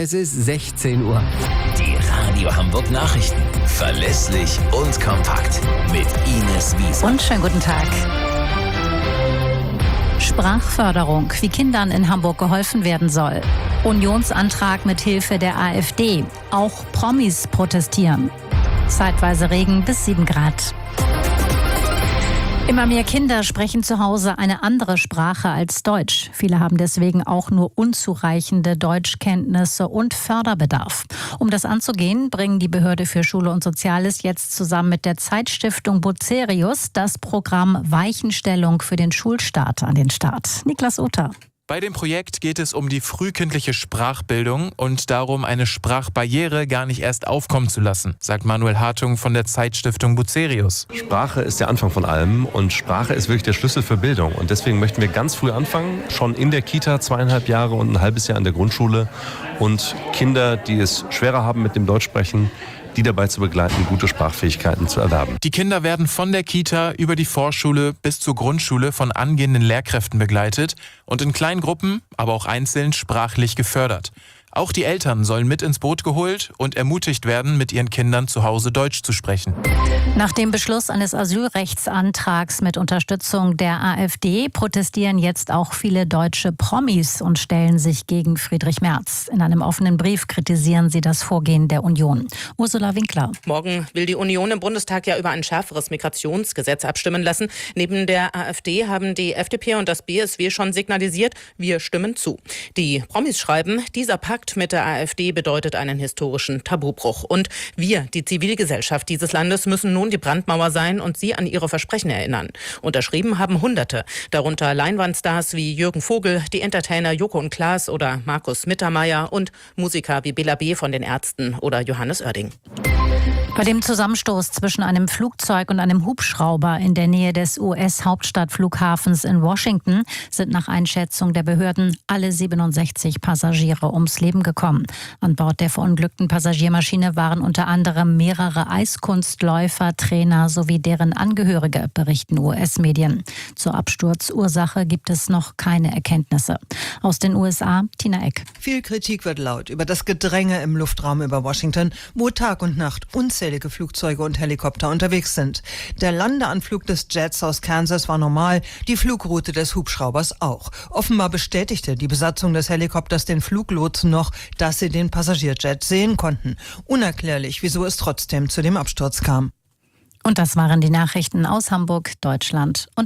Es ist 16 Uhr. Die Radio Hamburg Nachrichten. Verlässlich und kompakt. Mit Ines Wiese. Und schönen guten Tag. Sprachförderung, wie Kindern in Hamburg geholfen werden soll. Unionsantrag mit Hilfe der AfD. Auch Promis protestieren. Zeitweise Regen bis 7 Grad. Immer mehr Kinder sprechen zu Hause eine andere Sprache als Deutsch. Viele haben deswegen auch nur unzureichende Deutschkenntnisse und Förderbedarf. Um das anzugehen, bringen die Behörde für Schule und Soziales jetzt zusammen mit der Zeitstiftung Bucerius das Programm Weichenstellung für den Schulstart an den Start. Niklas Otter. Bei dem Projekt geht es um die frühkindliche Sprachbildung und darum, eine Sprachbarriere gar nicht erst aufkommen zu lassen, sagt Manuel Hartung von der Zeitstiftung Bucerius. Sprache ist der Anfang von allem und Sprache ist wirklich der Schlüssel für Bildung. Und deswegen möchten wir ganz früh anfangen, schon in der Kita 2,5 Jahre und ein halbes Jahr in der Grundschule. Und Kinder, die es schwerer haben mit dem Deutschsprechen, die dabei zu begleiten, gute Sprachfähigkeiten zu erwerben. Die Kinder werden von der Kita über die Vorschule bis zur Grundschule von angehenden Lehrkräften begleitet und in kleinen Gruppen, aber auch einzeln sprachlich gefördert. Auch die Eltern sollen mit ins Boot geholt und ermutigt werden, mit ihren Kindern zu Hause Deutsch zu sprechen. Nach dem Beschluss eines Asylrechtsantrags mit Unterstützung der AfD protestieren jetzt auch viele deutsche Promis und stellen sich gegen Friedrich Merz. In einem offenen Brief kritisieren sie das Vorgehen der Union. Ursula Winkler. Morgen will die Union im Bundestag ja über ein schärferes Migrationsgesetz abstimmen lassen. Neben der AfD haben die FDP und das BSW schon signalisiert, wir stimmen zu. Die Promis schreiben, dieser Pakt mit der AfD bedeutet einen historischen Tabubruch. Und wir, die Zivilgesellschaft dieses Landes, müssen nun die Brandmauer sein und sie an ihre Versprechen erinnern. Unterschrieben haben Hunderte, darunter Leinwandstars wie Jürgen Vogel, die Entertainer Joko und Klaas oder Markus Mittermeier und Musiker wie Bela B. von den Ärzten oder Johannes Oerding. Bei dem Zusammenstoß zwischen einem Flugzeug und einem Hubschrauber in der Nähe des US-Hauptstadtflughafens in Washington sind nach Einschätzung der Behörden alle 67 Passagiere ums Leben gekommen. An Bord der verunglückten Passagiermaschine waren unter anderem mehrere Eiskunstläufer, Trainer sowie deren Angehörige, berichten US-Medien. Zur Absturzursache gibt es noch keine Erkenntnisse. Aus den USA, Tina Eck. Viel Kritik wird laut über das Gedränge im Luftraum über Washington, wo Tag und Nacht unzählige Flugzeuge und Helikopter unterwegs sind. Der Landeanflug des Jets aus Kansas war normal, die Flugroute des Hubschraubers auch. Offenbar bestätigte die Besatzung des Helikopters den Fluglotsen noch, dass sie den Passagierjet sehen konnten. Unerklärlich, wieso es trotzdem zu dem Absturz kam. Und das waren die Nachrichten aus Hamburg, Deutschland und